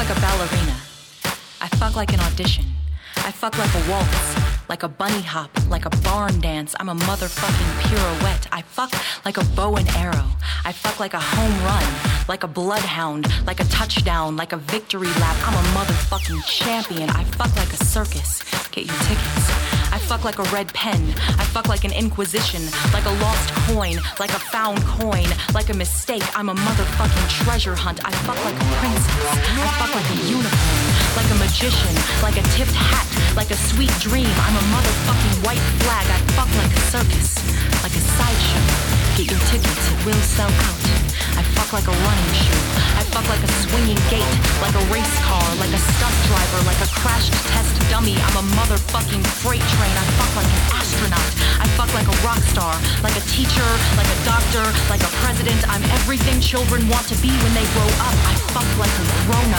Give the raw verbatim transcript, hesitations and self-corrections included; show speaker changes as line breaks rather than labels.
like a ballerina. I fuck like an audition. I fuck like a waltz, like a bunny hop, like a barn dance. I'm a motherfucking pirouette. I fuck like a bow and arrow. I fuck like a home run, like a bloodhound, like a touchdown, like a victory lap. I'm a motherfucking champion. I fuck like a circus. Get your tickets. I fuck like a red pen. I fuck like an inquisition, like a lost coin, like a found coin, like a mistake. I'm a motherfucking treasure hunt. I fuck like a princess. I fuck like a unicorn, like a magician, like a tipped hat, like a sweet dream. I'm a motherfucking white flag. I fuck like a circus, like a sideshow. Get your tickets, it will sell out. I fuck like a running shoe. I fuck like a swinging gate, like a race car, like a stunt driver, like a crashed test dummy. I'm a motherfucking freight train. I fuck like an astronaut. I fuck like a rock star, like a teacher, like a doctor, like a president. I'm everything children want to be when they grow up. I fuck like a grown up.